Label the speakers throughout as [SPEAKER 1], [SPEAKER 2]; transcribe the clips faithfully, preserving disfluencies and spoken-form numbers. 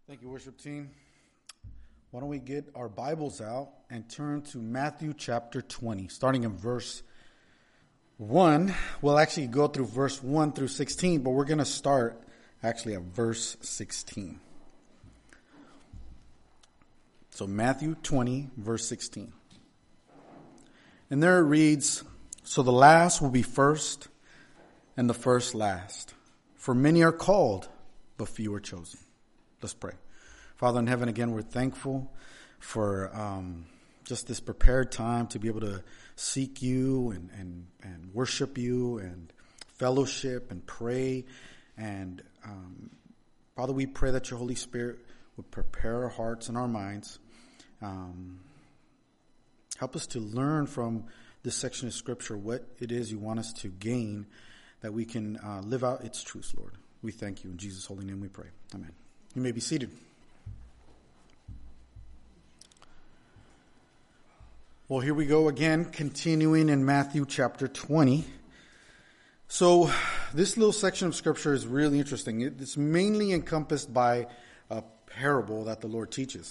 [SPEAKER 1] Thank you, worship team. Why don't we get our Bibles out and turn to Matthew chapter twenty, starting in verse one. We'll actually go through verse one through sixteen, but we're going to start actually at verse sixteen. So Matthew twenty, verse sixteen. And there it reads, "So the last will be first, and the first last. For many are called, but few are chosen." Let's pray. Father in heaven, again, we're thankful for um, just this prepared time to be able to seek you and, and, and worship you and fellowship and pray. And um, Father, we pray that your Holy Spirit would prepare our hearts and our minds. Um, help us to learn from this section of Scripture what it is you want us to gain, that we can uh, live out its truths, Lord. We thank you. In Jesus' holy name we pray. Amen. You may be seated. Well, here we go again, continuing in Matthew chapter twenty. So this little section of Scripture is really interesting. It's mainly encompassed by a parable that the Lord teaches.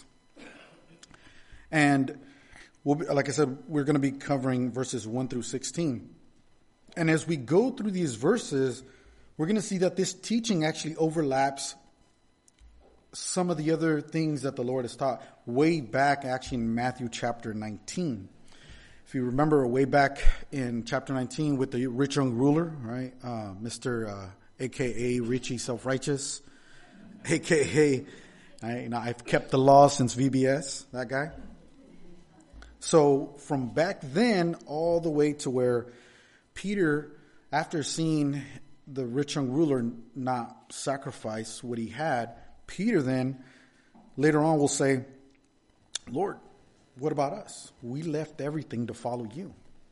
[SPEAKER 1] And we'll be, like I said, we're going to be covering verses one through sixteen. And as we go through these verses, we're going to see that this teaching actually overlaps some of the other things that the Lord has taught way back actually in Matthew chapter nineteen. If you remember way back in chapter nineteen with the rich young ruler, right? Uh, Mister Uh, A K A Richie Self-Righteous, A K A I, you know, I've kept the law since V B S, that guy. So from back then all the way to where Peter, after seeing the rich young ruler not sacrifice what he had, Peter then, later on, will say, "Lord, what about us? We left everything to follow you."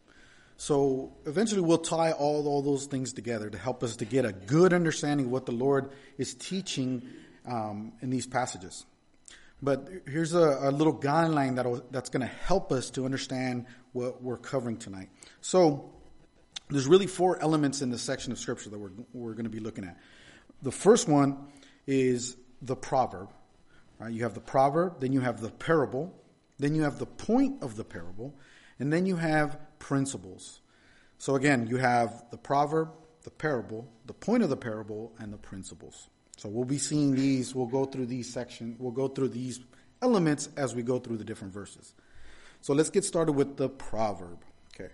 [SPEAKER 1] So eventually we'll tie all, all those things together to help us to get a good understanding of what the Lord is teaching um, in these passages. But here's a, a little guideline that that's going to help us to understand what we're covering tonight. So there's really four elements in this section of Scripture that we're, we're going to be looking at. The first one is the proverb. Right? You have the proverb, then you have the parable, then you have the point of the parable, and then you have principles. So again, you have the proverb, the parable, the point of the parable, and the principles. So we'll be seeing these, we'll go through these sections, we'll go through these elements as we go through the different verses. So let's get started with the proverb. Okay.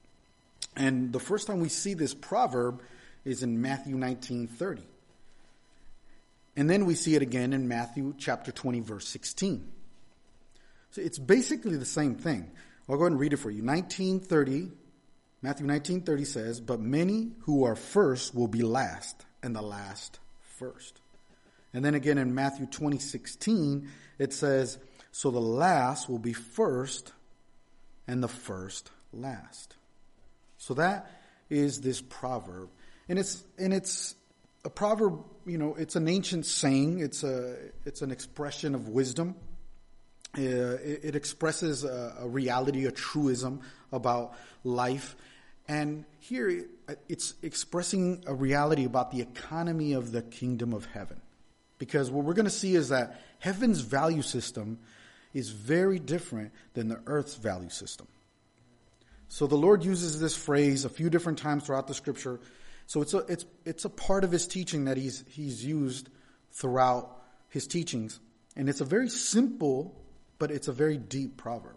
[SPEAKER 1] And the first time we see this proverb is in Matthew nineteen thirty. And then we see it again in Matthew chapter twenty, verse sixteen. So it's basically the same thing. I'll go ahead and read it for you. nineteen thirty, Matthew nineteen thirty says, "But many who are first will be last, and the last first." And then again in Matthew twenty sixteen, it says, "So the last will be first, and the first last." So that is this proverb. And it's and it's a proverb, you know, it's an ancient saying. It's a it's an expression of wisdom. Uh, it, it expresses a, a reality, a truism about life. And here it's expressing a reality about the economy of the kingdom of heaven. Because what we're going to see is that heaven's value system is very different than the earth's value system. So the Lord uses this phrase a few different times throughout the Scripture. So it's a it's it's a part of his teaching that he's he's used throughout his teachings, and it's a very simple, but it's a very deep proverb.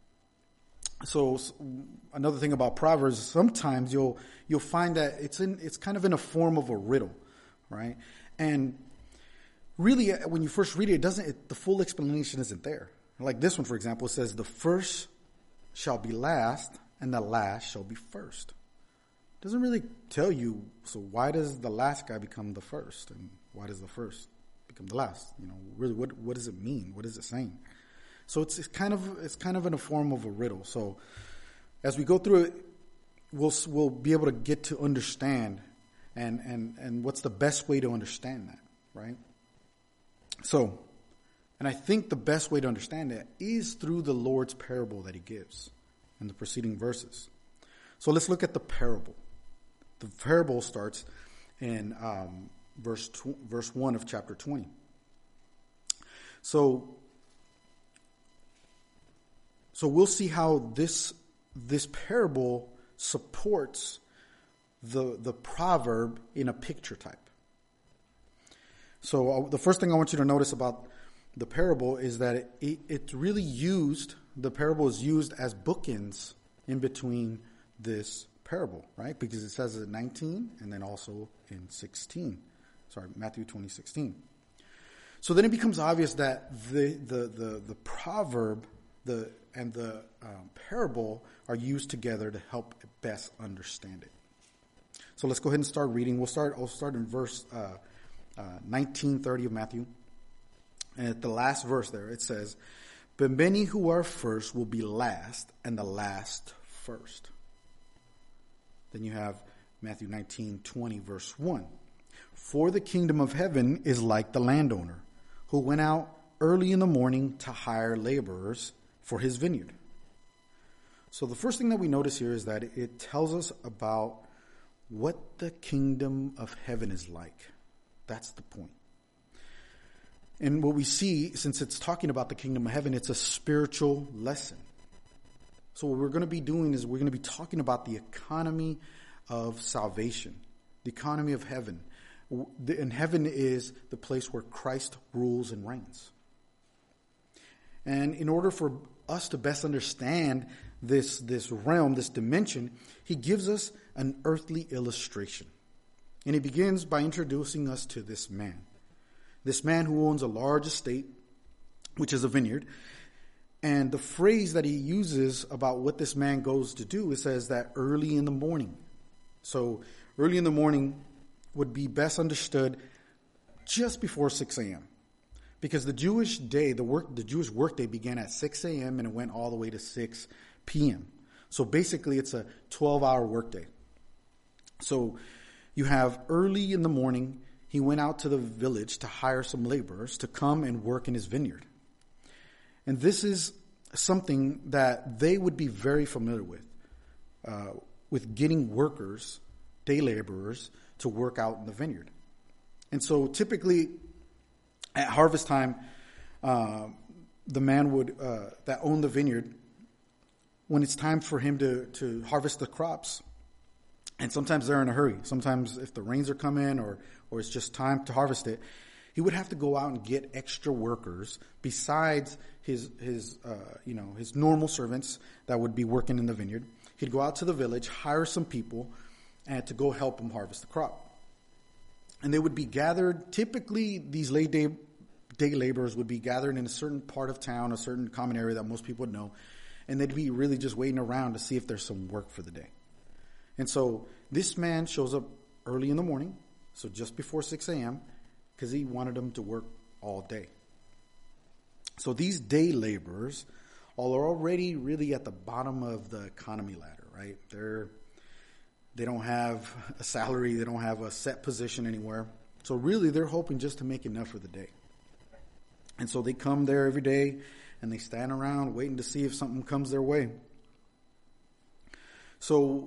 [SPEAKER 1] So another thing about proverbs, sometimes you'll you'll find that it's in it's kind of in a form of a riddle, right? And really, when you first read it, it doesn't it, the full explanation isn't there. Like this one, for example, it says, "The first shall be last, and the last shall be first." Doesn't really tell you, so why does the last guy become the first? And why does the first become the last? You know, really, what what does it mean? What is it saying? So it's, it's kind of it's kind of in a form of a riddle. So as we go through it, we'll we'll be able to get to understand and and and what's the best way to understand that, right? So, and I think the best way to understand that is through the Lord's parable that he gives in the preceding verses. So let's look at the parable. The parable starts in um, verse tw- verse one of chapter twenty. So, so we'll see how this this parable supports the the proverb in a picture type. So uh, the first thing I want you to notice about the parable is that it, it, it's really used, the parable is used as bookends in between this parable, right? Because it says it in nineteen and then also in sixteen. Sorry, Matthew twenty, sixteen. So then it becomes obvious that the the the, the proverb the and the um, parable are used together to help best understand it. So let's go ahead and start reading. We'll start. I'll start in verse uh, uh, nineteen thirty of Matthew, and at the last verse there it says, "But many who are first will be last, and the last first." Then you have Matthew nineteen twenty, verse one. "For the kingdom of heaven is like the landowner who went out early in the morning to hire laborers for his vineyard." So the first thing that we notice here is that it tells us about what the kingdom of heaven is like. That's the point. And what we see, since it's talking about the kingdom of heaven, it's a spiritual lesson. So what we're going to be doing is we're going to be talking about the economy of salvation, the economy of heaven. And heaven is the place where Christ rules and reigns. And in order for us to best understand this, this realm, this dimension, he gives us an earthly illustration. And he begins by introducing us to this man. This man who owns a large estate, which is a vineyard. And the phrase that he uses about what this man goes to do, it says that early in the morning. So early in the morning would be best understood just before six a.m. Because the Jewish day, the work, the Jewish workday began at six a.m. and it went all the way to six p.m. So basically it's a twelve-hour workday. So you have early in the morning, he went out to the village to hire some laborers to come and work in his vineyard. And this is something that they would be very familiar with, uh, with getting workers, day laborers, to work out in the vineyard. And so typically at harvest time, uh, the man would uh, that owned the vineyard, when it's time for him to, to harvest the crops, and sometimes they're in a hurry. Sometimes if the rains are coming or, or it's just time to harvest it, he would have to go out and get extra workers besides his, his uh, you know, his normal servants that would be working in the vineyard. He'd go out to the village, hire some people, and to go help him harvest the crop. And they would be gathered, typically these late day, day laborers would be gathered in a certain part of town, a certain common area that most people would know, and they'd be really just waiting around to see if there's some work for the day. And so this man shows up early in the morning, so just before six a.m., because he wanted them to work all day. So these day laborers all are already really at the bottom of the economy ladder, right? They're They don't have a salary. They don't have a set position anywhere. So really, they're hoping just to make enough for the day. And so they come there every day, and they stand around waiting to see if something comes their way. So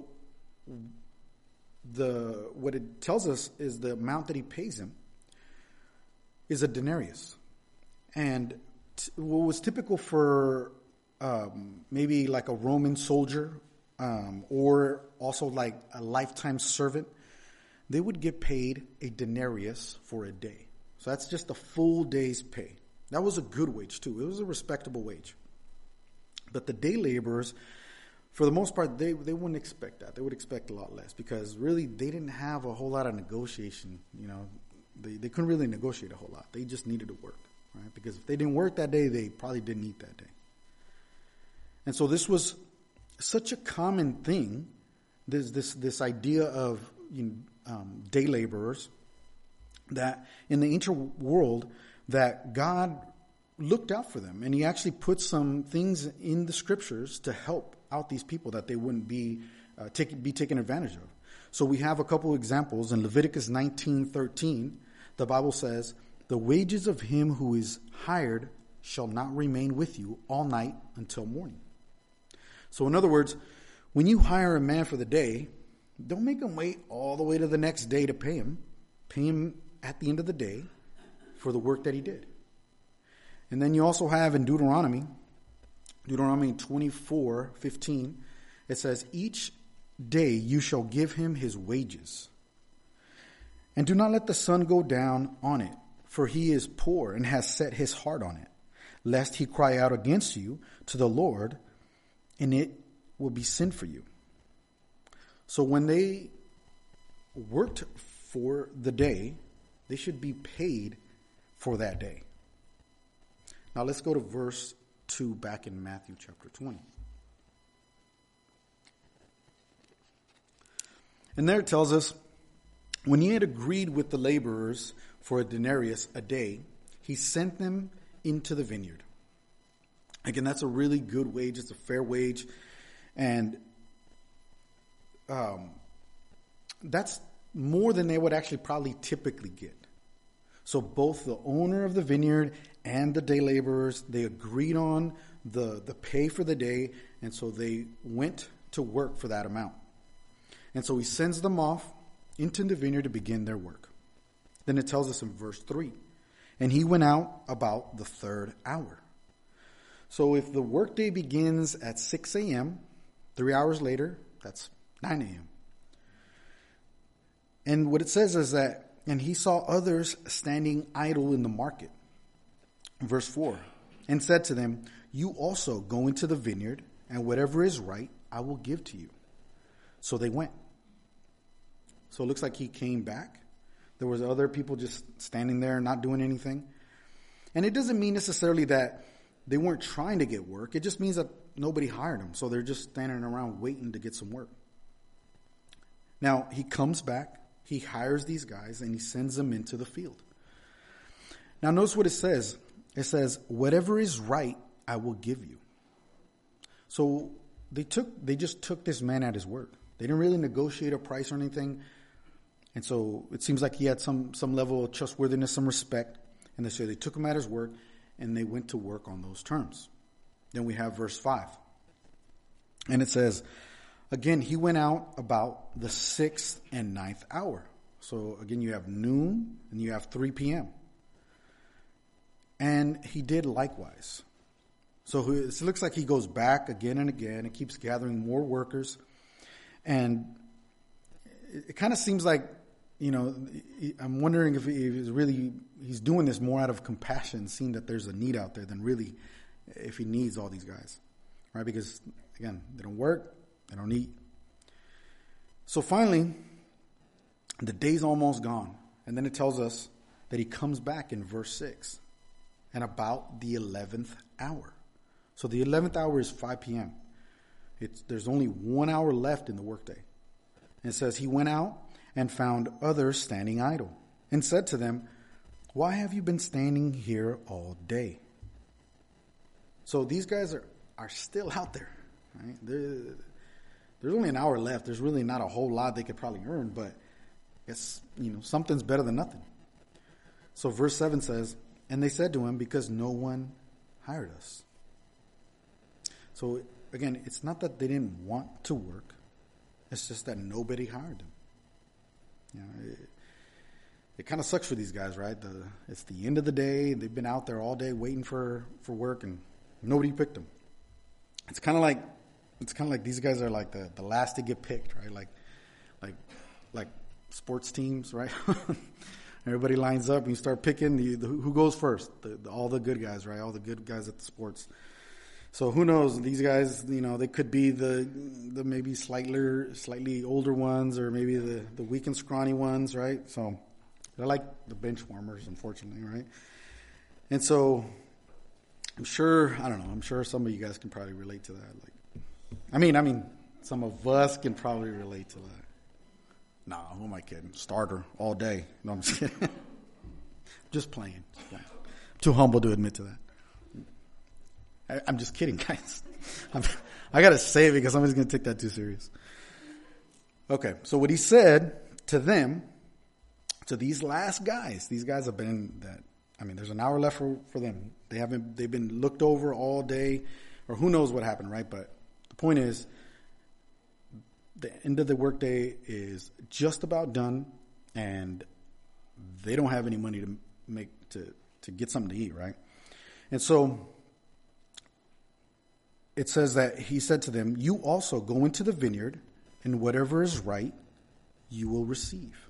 [SPEAKER 1] the what it tells us is the amount that he pays him is a denarius. And t- what was typical for um, maybe like a Roman soldier, Um, or also like a lifetime servant, they would get paid a denarius for a day. So that's just a full day's pay. That was a good wage too. It was a respectable wage. But the day laborers, for the most part, they, they wouldn't expect that. They would expect a lot less because really they didn't have a whole lot of negotiation. You know, they, they couldn't really negotiate a whole lot. They just needed to work, right? Because if they didn't work that day, they probably didn't eat that day. And so this was such a common thing, this this this idea of you know, um, day laborers, that in the ancient world, that God looked out for them, and He actually put some things in the scriptures to help out these people that they wouldn't be uh, take, be taken advantage of. So we have a couple of examples in Leviticus nineteen thirteen. The Bible says, "The wages of him who is hired shall not remain with you all night until morning." So in other words, when you hire a man for the day, don't make him wait all the way to the next day to pay him. Pay him at the end of the day for the work that he did. And then you also have in Deuteronomy, Deuteronomy twenty-four fifteen, it says, each day you shall give him his wages. And do not let the sun go down on it, for he is poor and has set his heart on it, lest he cry out against you to the Lord, and it will be sin for you. So when they worked for the day, they should be paid for that day. Now let's go to verse two back in Matthew chapter twenty. And there it tells us, when he had agreed with the laborers for a denarius a day, he sent them into the vineyard. Again, that's a really good wage. It's a fair wage. And um, that's more than they would actually probably typically get. So both the owner of the vineyard and the day laborers, they agreed on the, the pay for the day. And so they went to work for that amount. And so he sends them off into the vineyard to begin their work. Then it tells us in verse three, and he went out about the third hour. So if the workday begins at six a.m., three hours later, that's nine a.m. And what it says is that, and he saw others standing idle in the market. Verse four, and said to them, you also go into the vineyard, and whatever is right, I will give to you. So they went. So it looks like he came back. There was other people just standing there not doing anything. And it doesn't mean necessarily that they weren't trying to get work. It just means that nobody hired them. So they're just standing around waiting to get some work. Now, he comes back. He hires these guys and he sends them into the field. Now, notice what it says. It says, whatever is right, I will give you. So they took, they just took this man at his word. They didn't really negotiate a price or anything. And so it seems like he had some, some level of trustworthiness, some respect. And they say they took him at his word and they went to work on those terms. Then we have verse five. And it says, again, he went out about the sixth and ninth hour. So again, you have noon and you have three p.m. And he did likewise. So it looks like he goes back again and again and keeps gathering more workers. And it kind of seems like, you know, I'm wondering if he's really, he's doing this more out of compassion, seeing that there's a need out there than really if he needs all these guys, right? Because, again, they don't work, they don't eat. So finally, the day's almost gone. And then it tells us that he comes back in verse six and about the eleventh hour. So the eleventh hour is five p.m. It's, there's only one hour left in the workday. And it says he went out and found others standing idle and said to them, why have you been standing here all day? So these guys are, are still out there, right? They're, there's only an hour left. There's really not a whole lot they could probably earn, but it's, you know, something's better than nothing. So verse seven says, and they said to him, because no one hired us. So again, it's not that they didn't want to work. It's just that nobody hired them. You know, it, it kind of sucks for these guys, right? The, it's the end of the day. They've been out there all day waiting for, for work, and nobody picked them. It's kind of like it's kind of like these guys are like the, the last to get picked, right? Like like like sports teams, right? Everybody lines up and you start picking the, the who goes first. The, the, all the good guys, right? All the good guys at the sports. So who knows? These guys, you know, they could be the the maybe slightly slightly older ones, or maybe the, the weak and scrawny ones, right? So they're like the bench warmers, unfortunately, right? And so I'm sure, I don't know, I'm sure some of you guys can probably relate to that. Like, I mean, I mean, some of us can probably relate to that. Nah, who am I kidding? Starter all day. No, I'm just kidding. Just playing. Just playing. Too humble to admit to that. I, I'm just kidding, guys. I'm, I got to say it because somebody's going to take that too serious. Okay, so what he said to them, to these last guys, these guys have been that, I mean, there's an hour left for, for them. They haven't, they've been looked over all day, or who knows what happened, right? But the point is, the end of the workday is just about done, and they don't have any money to make to, to get something to eat, right? And so it says that he said to them, you also go into the vineyard, and whatever is right, you will receive.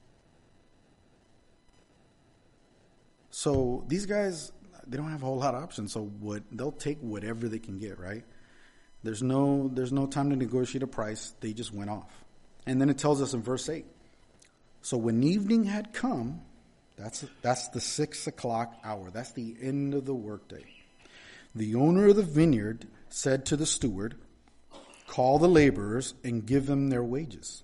[SPEAKER 1] So these guys, they don't have a whole lot of options. So what they'll take whatever they can get, right? There's no there's no time to negotiate a price. They just went off. And then it tells us in verse eight. So when evening had come, that's that's the six o'clock hour. That's the end of the workday. The owner of the vineyard said to the steward, call the laborers and give them their wages.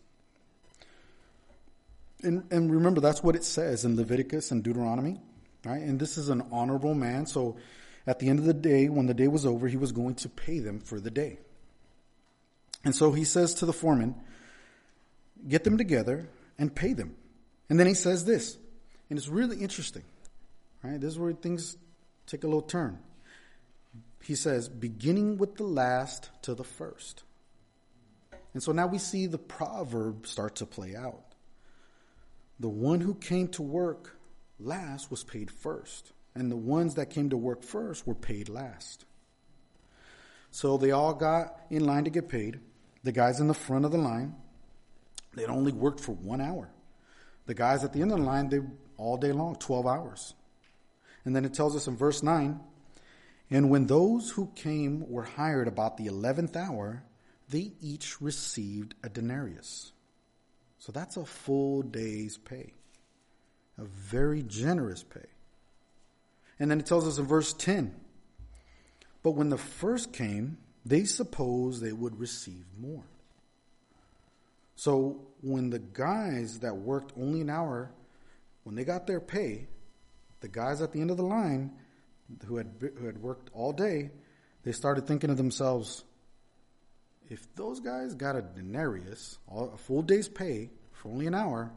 [SPEAKER 1] And, and remember, that's what it says in Leviticus and Deuteronomy, right? And this is an honorable man. So at the end of the day, when the day was over, he was going to pay them for the day. And so he says to the foreman, get them together and pay them. And then he says this, and it's really interesting, right? This is where things take a little turn. He says, beginning with the last to the first. And so now we see the proverb start to play out. The one who came to work last was paid first, and the ones that came to work first were paid last. So they all got in line to get paid. The guys in the front of the line, they'd only worked for one hour. The guys at the end of the line, they all day long, twelve hours. And then it tells us in verse nine, and when those who came were hired about the eleventh hour, they each received a denarius. So that's a full day's pay. A very generous pay. And then it tells us in verse ten, but when the first came, they supposed they would receive more. So when the guys that worked only an hour, when they got their pay, the guys at the end of the line who had who had worked all day, they started thinking to themselves, if those guys got a denarius, a full day's pay for only an hour,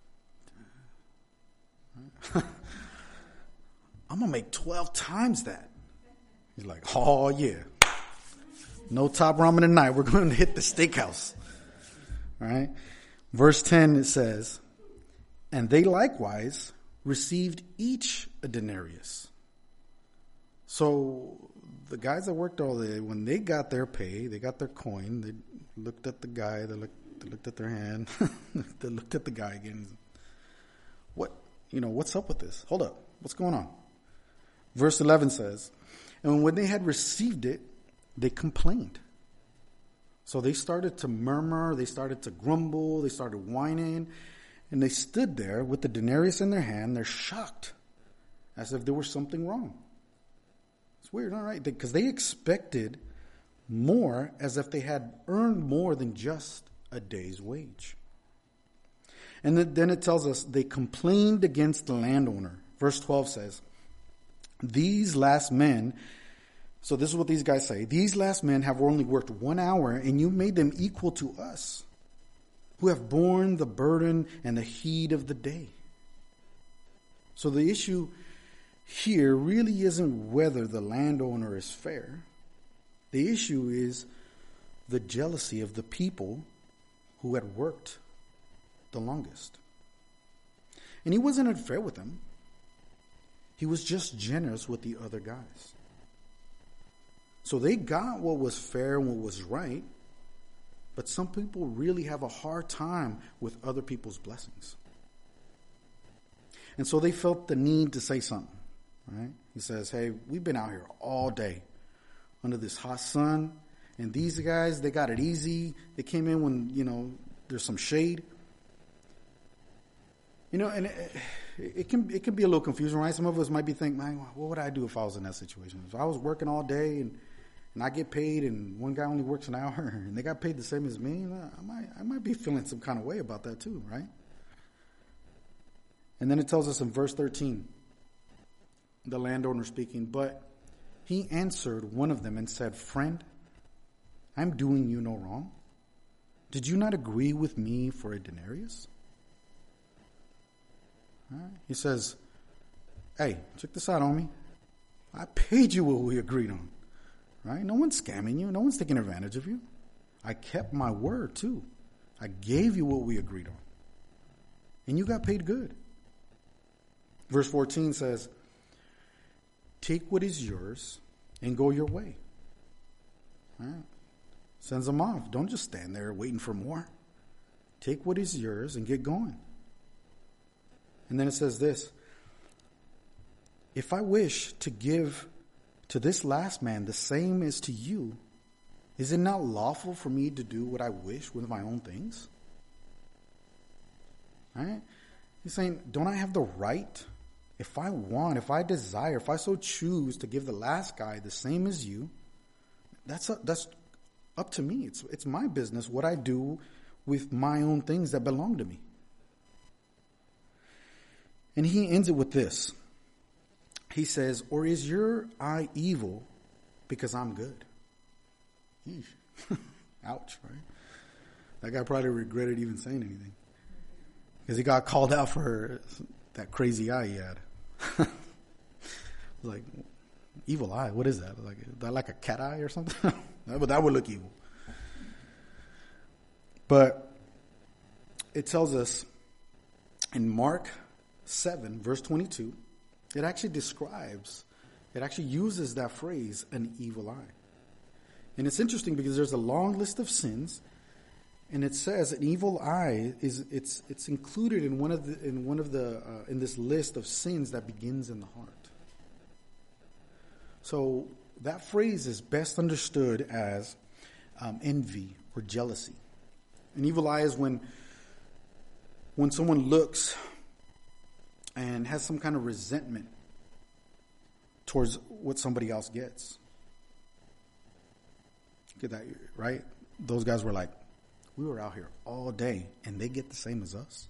[SPEAKER 1] I'm going to make twelve times that. He's like, oh, yeah. No top ramen tonight. We're going to hit the steakhouse. All right. Verse ten, it says, and they likewise received each a denarius. So the guys that worked all day, when they got their pay, they got their coin, they looked at the guy, they looked, they looked at their hand, they looked at the guy again. What, you know, what's up with this? Hold up. What's going on? Verse eleven says, and when they had received it, they complained. So they started to murmur, they started to grumble, they started whining, and they stood there with the denarius in their hand. They're shocked, as if there was something wrong. It's weird, all right? Because they expected more, as if they had earned more than just a day's wage. And then it tells us they complained against the landowner. Verse twelve says, these last men, so this is what these guys say, these last men have only worked one hour, and you made them equal to us, who have borne the burden and the heat of the day. So the issue here really isn't whether the landowner is fair. The issue is the jealousy of the people who had worked the longest. And he wasn't unfair with them. He was just generous with the other guys. So they got what was fair and what was right, but some people really have a hard time with other people's blessings. And so they felt the need to say something, right? He says, hey, we've been out here all day under this hot sun, and these guys, they got it easy. They came in when, you know, there's some shade. You know, and it, it can it can be a little confusing, right? Some of us might be thinking, man, what would I do if I was in that situation? If I was working all day and, and I get paid and one guy only works an hour and they got paid the same as me, I might I might be feeling some kind of way about that too, right? And then it tells us in verse thirteen, the landowner speaking, but he answered one of them and said, friend, I'm doing you no wrong. Did you not agree with me for a denarius? Right. He says, hey, check this out, homie. I paid you what we agreed on. Right? No one's scamming you. No one's taking advantage of you. I kept my word too. I gave you what we agreed on. And you got paid good. Verse fourteen says, take what is yours and go your way. Right? Sends them off. Don't just stand there waiting for more. Take what is yours and get going. And then it says this: if I wish to give to this last man the same as to you, is it not lawful for me to do what I wish with my own things? Right? He's saying, don't I have the right, if I want, if I desire, if I so choose to give the last guy the same as you, that's a, that's up to me. It's it's my business what I do with my own things that belong to me. And he ends it with this. He says, or is your eye evil because I'm good? Eesh. Ouch, right? That guy probably regretted even saying anything, because he got called out for that crazy eye he had. Like, evil eye, what is that? Like, is that like a cat eye or something? But that would look evil. But it tells us in Mark seven, verse twenty-two, it actually describes, it actually uses that phrase, an evil eye. And it's interesting because there's a long list of sins, and it says an evil eye is it's it's included in one of the in one of the uh, in this list of sins that begins in the heart. So that phrase is best understood as um, envy or jealousy. An evil eye is when when someone looks and has some kind of resentment towards what somebody else gets. Get that, right? Those guys were like, we were out here all day and they get the same as us.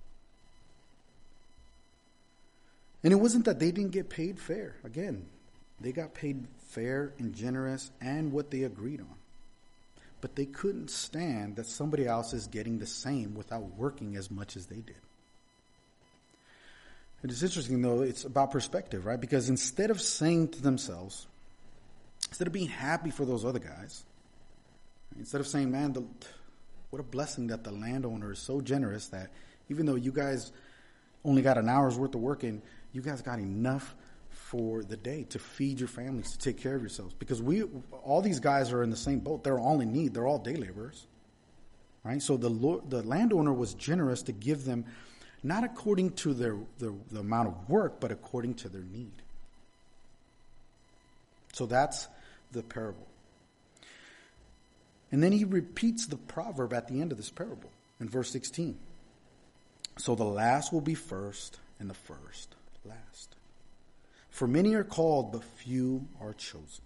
[SPEAKER 1] And it wasn't that they didn't get paid fair. Again, they got paid fair and generous and what they agreed on. But they couldn't stand that somebody else is getting the same without working as much as they did. It is interesting, though, it's about perspective, right? Because instead of saying to themselves, instead of being happy for those other guys, instead of saying, man, the, what a blessing that the landowner is so generous that even though you guys only got an hour's worth of work in, you guys got enough for the day to feed your families, to take care of yourselves. Because we, all these guys are in the same boat. They're all in need. They're all day laborers, right? So the Lord, the landowner was generous to give them not according to their, their the amount of work, but according to their need. So that's the parable. And then he repeats the proverb at the end of this parable in verse sixteen. So the last will be first, and the first last. For many are called, but few are chosen.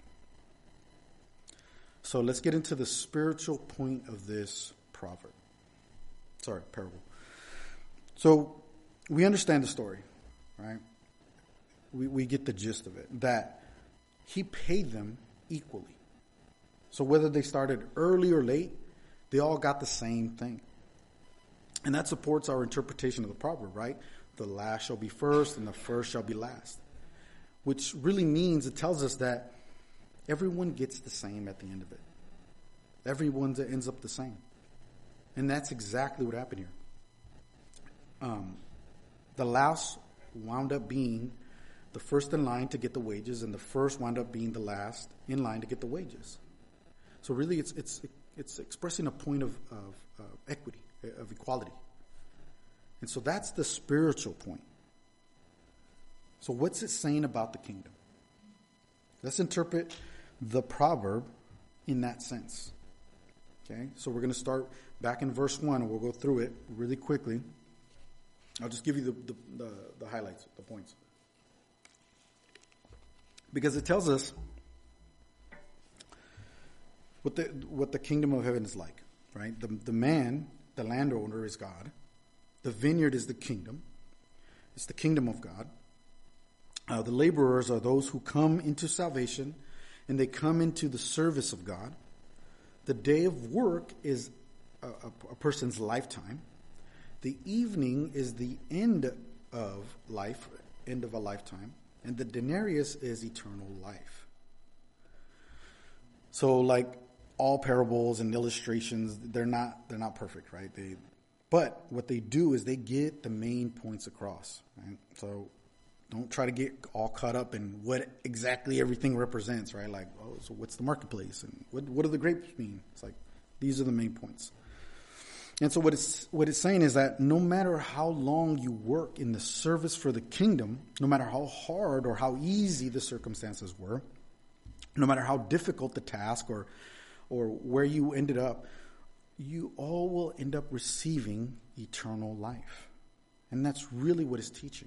[SPEAKER 1] So let's get into the spiritual point of this proverb. Sorry, parable. So we understand the story, right? We we get the gist of it, that he paid them equally. So whether they started early or late, they all got the same thing. And that supports our interpretation of the proverb, right? The last shall be first and the first shall be last. Which really means, it tells us that everyone gets the same at the end of it. Everyone ends up the same. And that's exactly what happened here. Um, the last wound up being the first in line to get the wages, and the first wound up being the last in line to get the wages. So really, it's it's it's expressing a point of, of uh, equity, of equality. And so that's the spiritual point. So what's it saying about the kingdom? Let's interpret the proverb in that sense. Okay, so we're going to start back in verse one, and we'll go through it really quickly. I'll just give you the, the, the, the highlights, the points. Because it tells us what the what the kingdom of heaven is like, right? The, the man, the landowner, is God. The vineyard is the kingdom. It's the kingdom of God. Uh, the laborers are those who come into salvation, and they come into the service of God. The day of work is a, a, a person's lifetime. The evening is the end of life, end of a lifetime. And the denarius is eternal life. So like all parables and illustrations, they're not they're not perfect, right? They, but what they do is they get the main points across. Right? So Don't try to get all caught up in what exactly everything represents, right? Like, oh, so what's the marketplace? And what, what do the grapes mean? It's like, these are the main points. And so what it's, what it's saying is that no matter how long you work in the service for the kingdom, no matter how hard or how easy the circumstances were, no matter how difficult the task or, or where you ended up, you all will end up receiving eternal life. And that's really what it's teaching.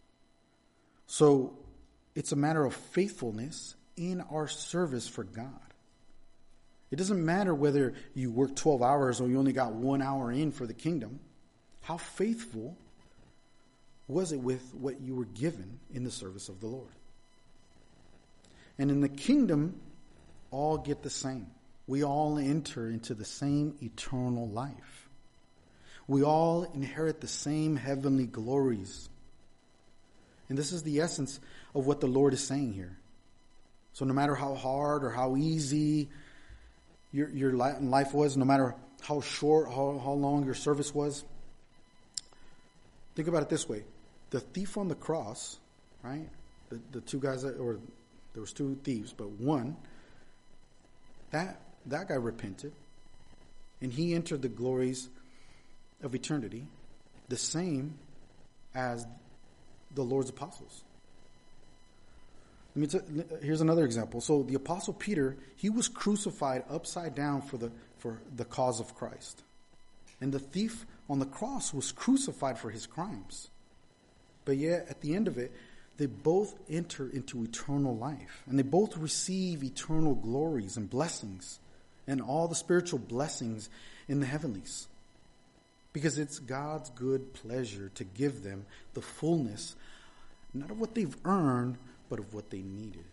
[SPEAKER 1] So it's a matter of faithfulness in our service for God. It doesn't matter whether you work twelve hours or you only got one hour in for the kingdom. How faithful was it with what you were given in the service of the Lord? And in the kingdom, all get the same. We all enter into the same eternal life. We all inherit the same heavenly glories. And this is the essence of what the Lord is saying here. So no matter how hard or how easy your your life was, no matter how short, how, how long your service was, think about it this way. The thief on the cross, right? The, the two guys, that, or there was two thieves, but one, that that guy repented, and he entered the glories of eternity, the same as the Lord's apostles. Let me t- here's another example. So the apostle Peter, he was crucified upside down for the for the cause of Christ. And the thief on the cross was crucified for his crimes. But yet at the end of it, they both enter into eternal life, and they both receive eternal glories and blessings and all the spiritual blessings in the heavenlies. Because it's God's good pleasure to give them the fullness, not of what they've earned, but of what they needed.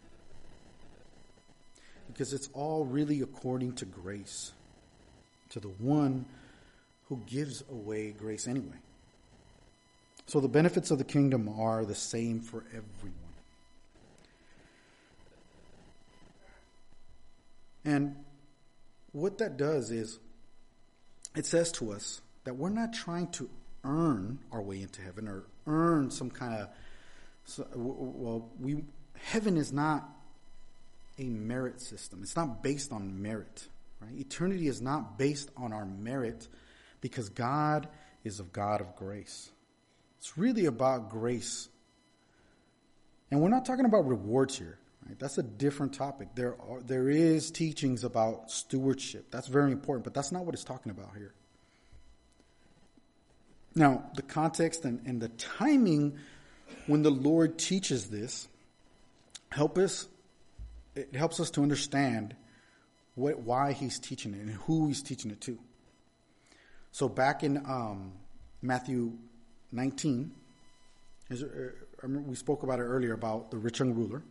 [SPEAKER 1] Because it's all really according to grace, to the one who gives away grace anyway. So the benefits of the kingdom are the same for everyone. And what that does is, it says to us that we're not trying to earn our way into heaven or earn some kind of, so, well, we heaven is not a merit system. It's not based on merit, right? Eternity is not based on our merit because God is a God of grace. It's really about grace. And we're not talking about rewards here, right? That's a different topic. There are, there is teachings about stewardship. That's very important, but that's not what it's talking about here. Now, the context and, and the timing when the Lord teaches this help us. It helps us to understand what why He's teaching it and who He's teaching it to. So back in um, Matthew nineteen, is there, I remember we spoke about it earlier about the rich young ruler.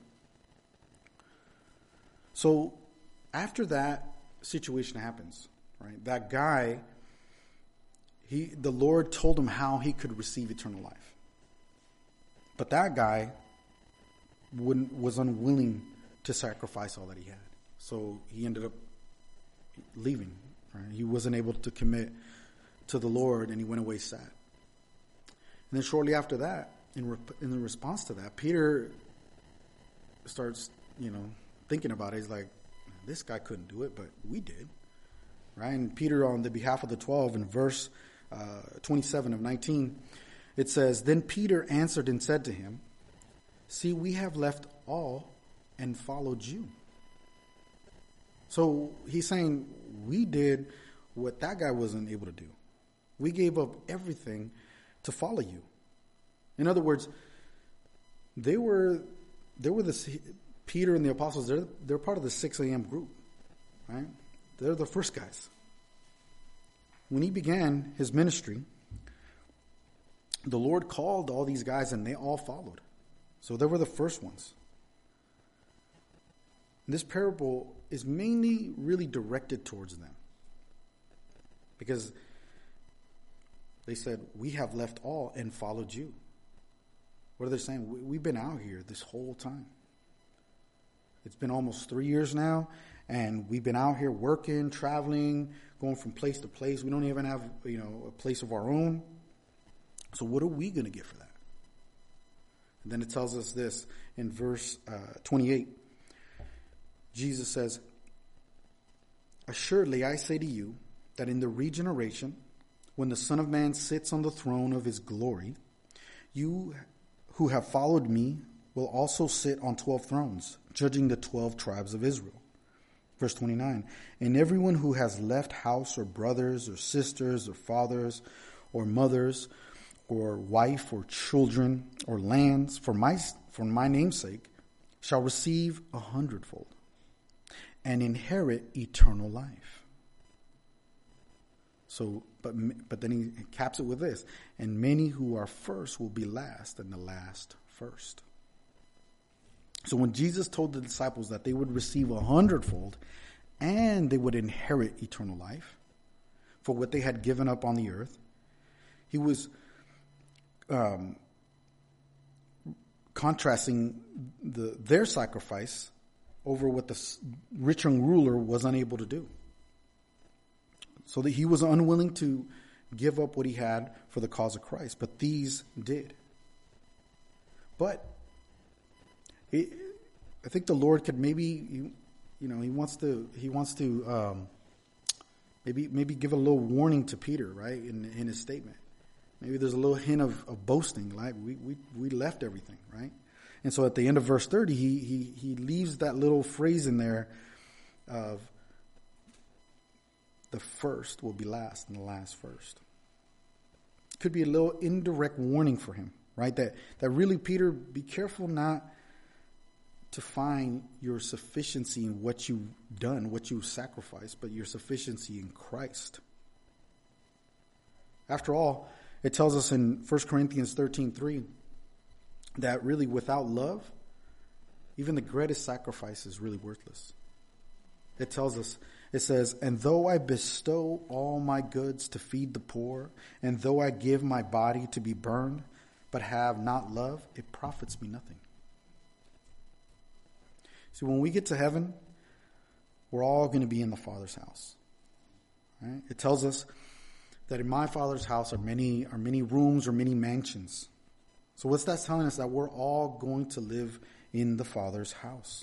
[SPEAKER 1] So after that situation happens, right? That guy. He, the Lord told him how he could receive eternal life. But that guy wouldn't, was unwilling to sacrifice all that he had. So he ended up leaving. Right? He wasn't able to commit to the Lord, and he went away sad. And then shortly after that, in, rep, in the response to that, Peter starts, you know, thinking about it. He's like, this guy couldn't do it, but we did. Right? And Peter, on the behalf of the twelve, in verse Uh, twenty-seven of nineteen, it says, Then Peter answered and said to him, See, we have left all and followed you. So he's saying we did what that guy wasn't able to do. We gave up everything to follow you. In other words, they were they were the Peter and the apostles. They're they're part of the six a.m. group, right? They're the first guys. When he began his ministry, the Lord called all these guys and they all followed. So they were the first ones. And this parable is mainly really directed towards them. Because they said, we have left all and followed you. What are they saying? We've been out here this whole time. It's been almost three years now, and we've been out here working, traveling, going from place to place. We don't even have, you know, a place of our own. So what are we going to get for that? And then it tells us this in verse uh, twenty-eight. Jesus says, "Assuredly I say to you that in the regeneration, when the Son of Man sits on the throne of his glory, you who have followed me will also sit on twelve thrones, judging the twelve tribes of Israel." Verse twenty-nine, "And everyone who has left house or brothers or sisters or fathers or mothers or wife or children or lands for my for my name's sake shall receive a hundredfold and inherit eternal life." So, but but then he caps it with this: "And many who are first will be last, and the last first." So when Jesus told the disciples that they would receive a hundredfold and they would inherit eternal life for what they had given up on the earth, he was um, contrasting the, their sacrifice over what the rich young ruler was unable to do. So that he was unwilling to give up what he had for the cause of Christ, but these did. But it, I think the Lord could maybe, you, you know, he wants to, he wants to um, maybe maybe give a little warning to Peter, right, in, in his statement. Maybe there's a little hint of, of boasting, like we, we we left everything, right? And so at the end of verse thirty, he he he leaves that little phrase in there of the first will be last and the last first. Could be a little indirect warning for him, right? That that really, Peter, be careful not to find your sufficiency in what you've done, what you've sacrificed, but your sufficiency in Christ. After all, it tells us in First Corinthians thirteen three that really without love, even the greatest sacrifice is really worthless. It tells us, it says, "And though I bestow all my goods to feed the poor, and though I give my body to be burned, but have not love, it profits me nothing." See, when we get to heaven, we're all going to be in the Father's house. Right? It tells us that in my Father's house are many are many rooms or many mansions. So what's that telling us? That we're all going to live in the Father's house.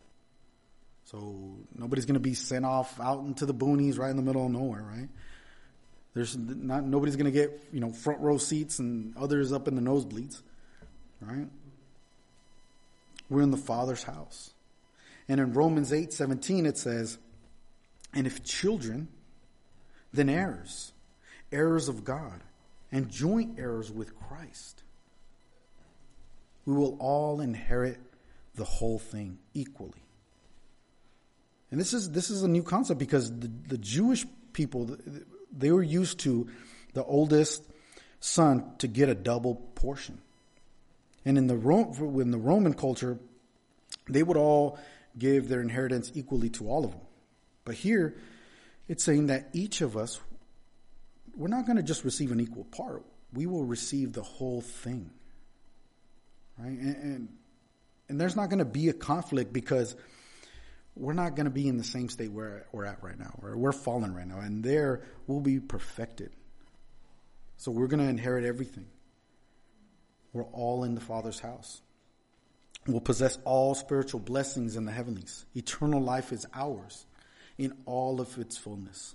[SPEAKER 1] So nobody's going to be sent off out into the boonies right in the middle of nowhere, right? There's not nobody's going to get, you know, front row seats and others up in the nosebleeds, right? We're in the Father's house. And in Romans eight seventeen it says, "And if children, then heirs, heirs of God, and joint heirs with Christ. We will all inherit the whole thing equally." And this is this is a new concept because the, the Jewish people, they were used to the oldest son to get a double portion. And in the Ro- in the Roman culture, they would all give their inheritance equally to all of them. But here, it's saying that each of us, we're not going to just receive an equal part. We will receive the whole thing. Right? And, and, and there's not going to be a conflict because we're not going to be in the same state where we're at right now. We're, we're fallen right now. And there we'll be perfected. So we're going to inherit everything. We're all in the Father's house. We'll possess all spiritual blessings in the heavenlies. Eternal life is ours in all of its fullness.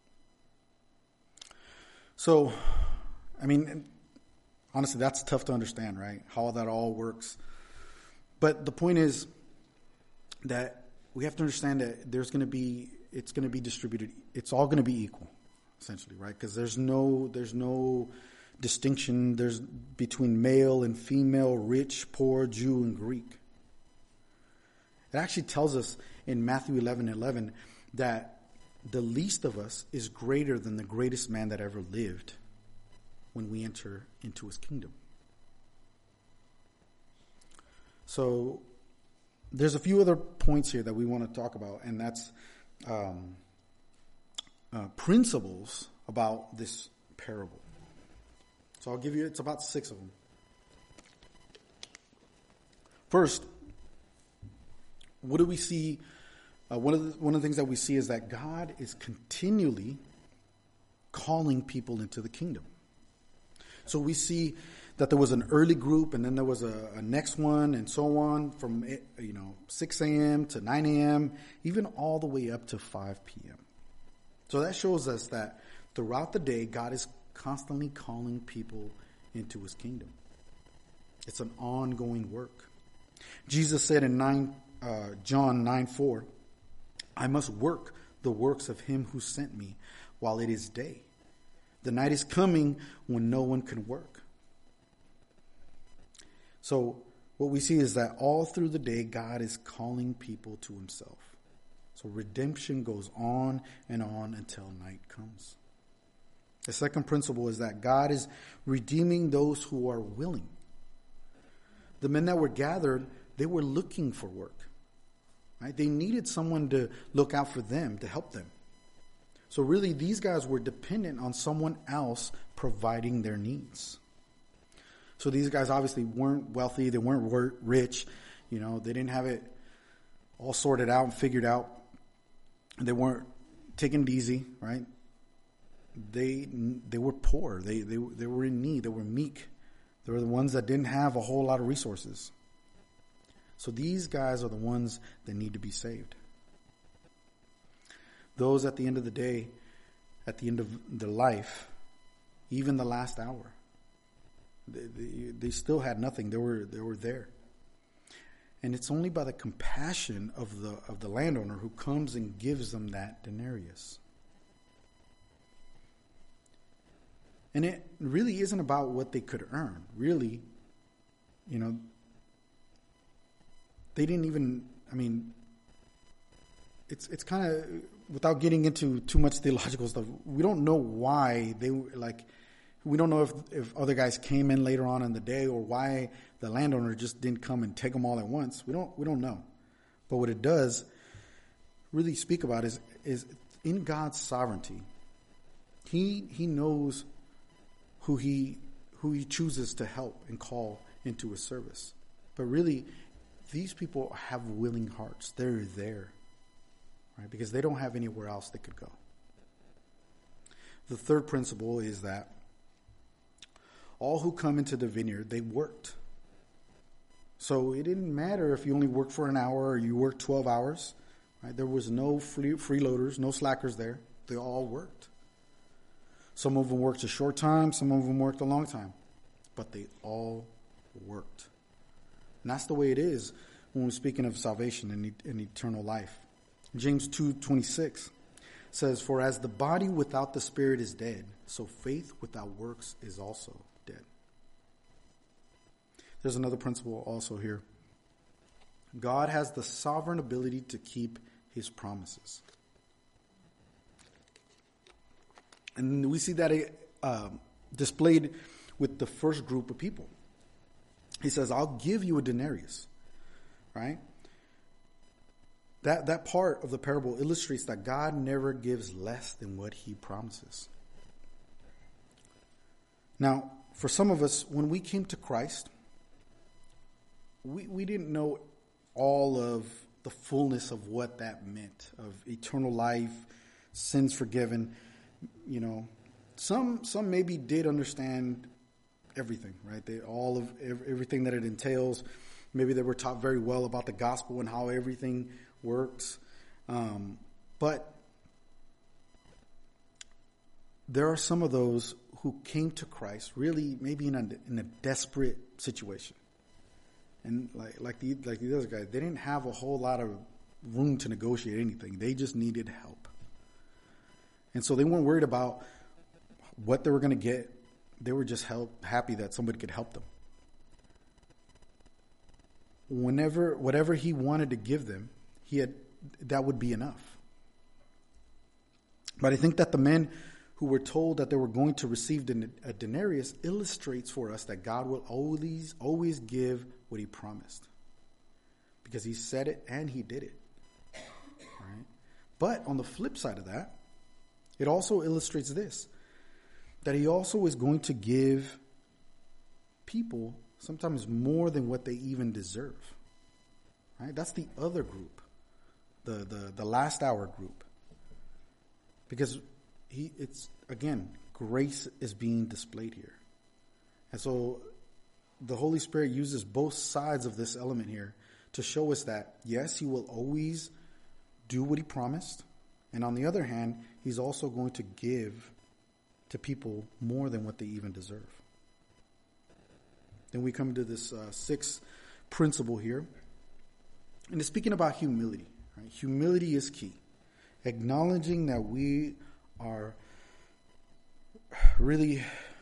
[SPEAKER 1] So, I mean, honestly, that's tough to understand, right? How that all works. But the point is that we have to understand that there's going to be, it's going to be distributed. It's all going to be equal, essentially, right? Because there's no, there's no distinction there's between male and female, rich, poor, Jew, and Greek. It actually tells us in Matthew eleven eleven that the least of us is greater than the greatest man that ever lived when we enter into his kingdom. So there's a few other points here that we want to talk about, and that's um, uh, principles about this parable. So I'll give you, it's about six of them. First, what do we see? Uh, one of the, one of the things that we see is that God is continually calling people into the kingdom. So we see that there was an early group and then there was a, a next one and so on from, you know, six a.m. to nine a.m., even all the way up to five p.m. So that shows us that throughout the day, God is constantly calling people into his kingdom. It's an ongoing work. Jesus said in nine, uh, John nine four, I must work the works of him who sent me while it is day. The night is coming when no one can work. So what we see is that all through the day, God is calling people to himself. So redemption goes on and on until night comes. The second principle is that God is redeeming those who are willing. The men that were gathered, they were looking for work. Right? They needed someone to look out for them, to help them. So really, these guys were dependent on someone else providing their needs. So these guys obviously weren't wealthy. They weren't rich. You know, they didn't have it all sorted out and figured out. They weren't taking it easy, right? They they were poor. They they they were in need. They were meek. They were the ones that didn't have a whole lot of resources. So these guys are the ones that need to be saved. Those at the end of the day, at the end of their life, even the last hour, they, they, they still had nothing. They were they were there. And it's only by the compassion of the of the landowner who comes and gives them that denarius. And it really isn't about what they could earn. Really, you know, they didn't even, I mean, it's it's kind of, without getting into too much theological stuff, we don't know why they, like, we don't know if, if other guys came in later on in the day or why the landowner just didn't come and take them all at once. We don't we don't know. But what it does really speak about is, is in God's sovereignty, he he knows who he who he chooses to help and call into his service. But really, these people have willing hearts. They're there, right? Because they don't have anywhere else they could go. The third principle is that all who come into the vineyard, they worked. So it didn't matter if you only worked for an hour or you worked twelve hours. Right? There was no free, freeloaders, no slackers there. They all worked. Some of them worked a short time, some of them worked a long time. But they all worked. And that's the way it is when we're speaking of salvation and, and eternal life. James two twenty-six says, for as the body without the spirit is dead, so faith without works is also dead. There's another principle also here. God has the sovereign ability to keep his promises. And we see that uh, displayed with the first group of people. He says, I'll give you a denarius, right? That that part of the parable illustrates that God never gives less than what he promises. Now, for some of us, when we came to Christ, we, we didn't know all of the fullness of what that meant, of eternal life, sins forgiven. You know, some some maybe did understand everything, right? They, all of everything that it entails. Maybe they were taught very well about the gospel and how everything works. Um, but there are some of those who came to Christ really maybe in a, in a desperate situation. And like like the like the other guys, they didn't have a whole lot of room to negotiate anything. They just needed help. And so they weren't worried about what they were going to get. They were just help, happy that somebody could help them. Whenever, whatever he wanted to give them, he had, that would be enough. But I think that the men who were told that they were going to receive a denarius illustrates for us that God will always, always give what he promised. Because he said it and he did it. Right? But on the flip side of that, it also illustrates this, that he also is going to give people sometimes more than what they even deserve. Right? That's the other group, the the, the last hour group. Because he it's again, grace is being displayed here. And so the Holy Spirit uses both sides of this element here to show us that, yes, he will always do what he promised. And on the other hand, he's also going to give to people more than what they even deserve. Then we come to this uh, sixth principle here. And it's speaking about humility. Right? Humility is key. Acknowledging that we are really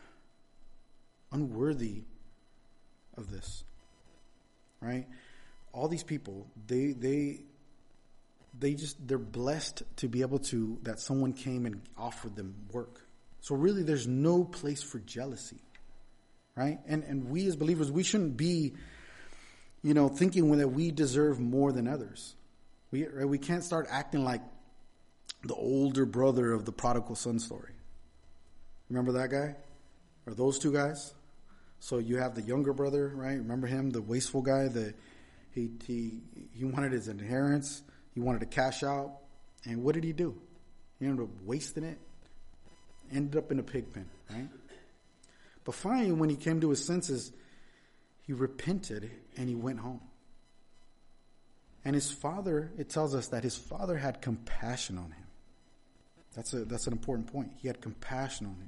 [SPEAKER 1] unworthy of this. Right? All these people, they they they just they're blessed to be able to that someone came and offered them work. So really there's no place for jealousy. Right? And and we as believers, we shouldn't be, you know, thinking that we deserve more than others. We right? we can't start acting like the older brother of the prodigal son story. Remember that guy? Or those two guys? So you have the younger brother, right? Remember him, the wasteful guy, the he he he wanted his inheritance, he wanted to cash out, and what did he do? He ended up wasting it, ended up in a pig pen, right? But finally, when he came to his senses, he repented and he went home. And his father, it tells us that his father had compassion on him. That's a that's an important point. He had compassion on him.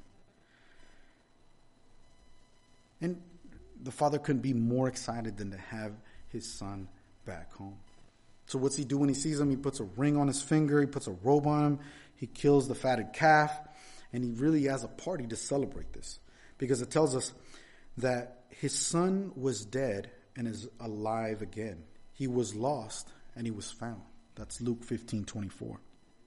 [SPEAKER 1] And the father couldn't be more excited than to have his son back home. So what's he do when he sees him? He puts a ring on his finger. He puts a robe on him. He kills the fatted calf. And he really has a party to celebrate this. Because it tells us that his son was dead and is alive again. He was lost and he was found. That's Luke fifteen twenty-four.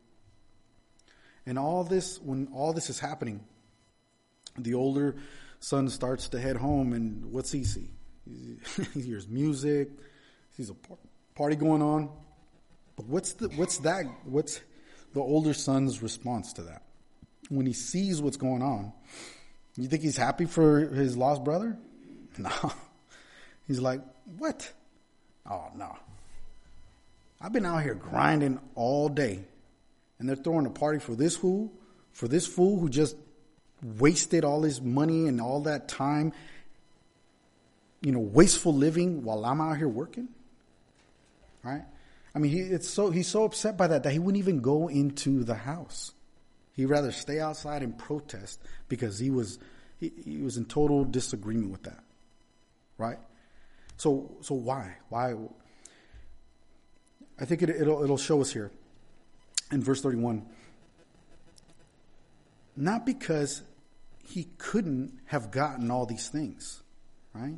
[SPEAKER 1] And all this, when all this is happening, the older son starts to head home, and what's he see? He hears music, he sees a party going on. But what's the what's that? What's the older son's response to that? When he sees what's going on, you think he's happy for his lost brother? No. He's like, what? Oh, no. I've been out here grinding all day, and they're throwing a party for this fool, for this fool who just wasted all his money and all that time, you know, wasteful living while I'm out here working. Right? I mean, he, it's so he's so upset by that that he wouldn't even go into the house. He'd rather stay outside and protest because he was he, he was in total disagreement with that. Right? So so why? Why? I think it, it'll it'll show us here in verse thirty-one. Not because he couldn't have gotten all these things, right?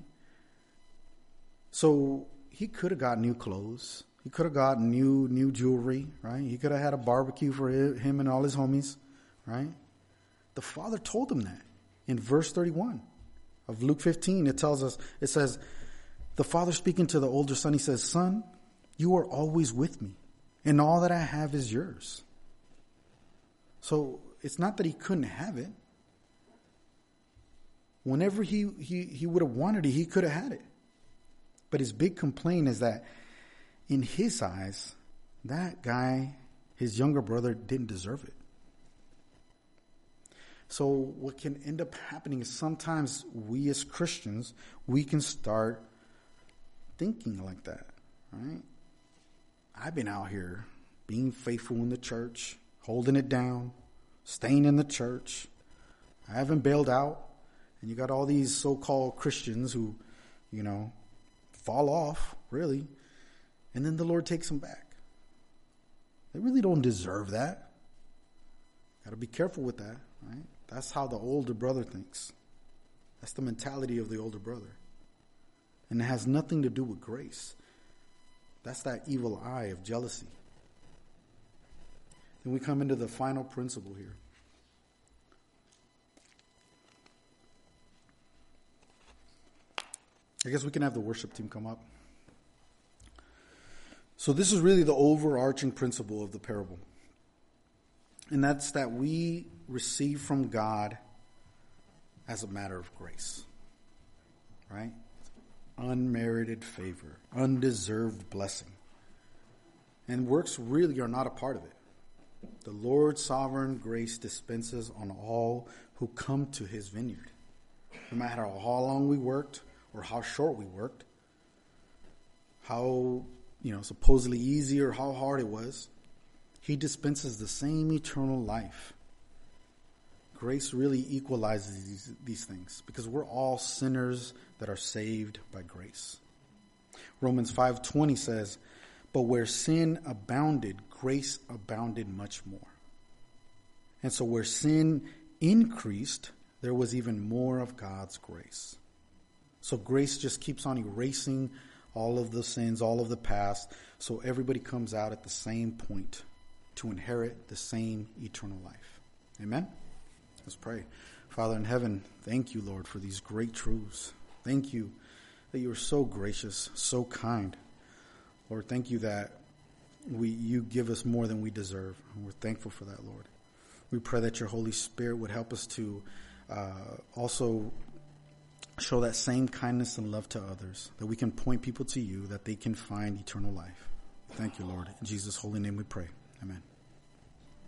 [SPEAKER 1] So he could have got new clothes. He could have got new new jewelry, right? He could have had a barbecue for him and all his homies, right? The father told him that in verse thirty-one of Luke fifteen. It tells us, it says, the father speaking to the older son, he says, son, you are always with me, and all that I have is yours. So it's not that he couldn't have it. Whenever he, he, he would have wanted it, he could have had it. But his big complaint is that in his eyes, that guy, his younger brother, didn't deserve it. So what can end up happening is sometimes we as Christians, we can start thinking like that, right? I've been out here being faithful in the church, holding it down, staying in the church. I haven't bailed out. And you got all these so-called Christians who, you know, fall off, really. And then the Lord takes them back. They really don't deserve that. Got to be careful with that, right? That's how the older brother thinks. That's the mentality of the older brother. And it has nothing to do with grace. That's that evil eye of jealousy. Then we come into the final principle here. I guess we can have the worship team come up. So this is really the overarching principle of the parable. And that's that we receive from God as a matter of grace. Right? Unmerited favor, undeserved blessing. And works really are not a part of it. The Lord's sovereign grace dispenses on all who come to his vineyard. No matter how long we worked or how short we worked, how, you know, supposedly easy or how hard it was. He dispenses the same eternal life. Grace really equalizes these, these things because we're all sinners that are saved by grace. Romans five twenty says, but where sin abounded, grace abounded much more. And so where sin increased, there was even more of God's grace. So grace just keeps on erasing all of the sins, all of the past, so everybody comes out at the same point to inherit the same eternal life. Amen? Let's pray. Father in heaven, thank you, Lord, for these great truths. Thank you that you are so gracious, so kind. Lord, thank you that we you give us more than we deserve. And we're thankful for that, Lord. We pray that your Holy Spirit would help us to uh, also show that same kindness and love to others, that we can point people to you, that they can find eternal life. Thank you, Lord. In Jesus' holy name we pray. Amen.